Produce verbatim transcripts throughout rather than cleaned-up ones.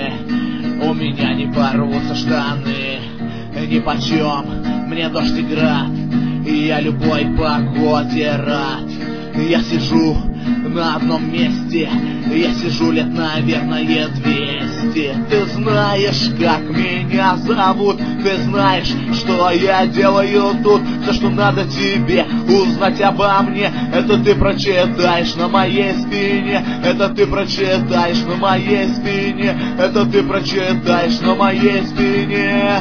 раны, у меня не порвутся штаны. Ни почем мне дождь и град, и я любой погоде рад. Я сижу на одном месте, я сижу лет, наверное, двести. Ты знаешь, как меня зовут, ты знаешь, что я делаю тут. Все, что надо тебе узнать обо мне, это ты прочитаешь на моей спине. Это ты прочитаешь на моей спине. Это ты прочитаешь на моей спине.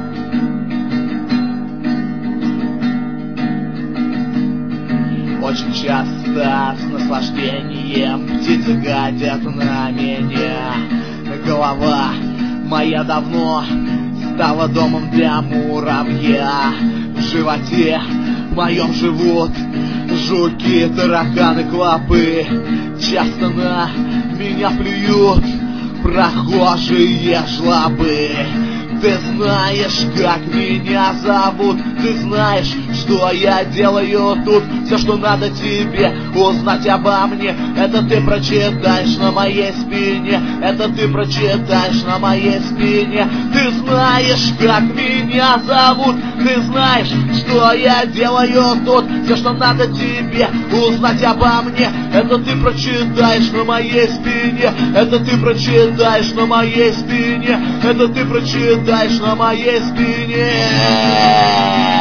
Очень часто с наслаждением птицы гадят на меня. Голова моя давно стала домом для муравья. В животе моем живут жуки, тараканы, клопы. Часто на меня плюют прохожие жлобы. Ты знаешь, как меня зовут, ты знаешь, что я делаю тут. Все, что надо тебе узнать обо мне, это ты прочитаешь на моей спине. Это ты прочитаешь на моей спине. Ты знаешь, как меня зовут, ты знаешь, что я делаю тут. Все, что надо тебе узнать обо мне, это ты прочитаешь на моей спине. Это ты прочитаешь на моей спине. Это ты прочитаешь на моей спине.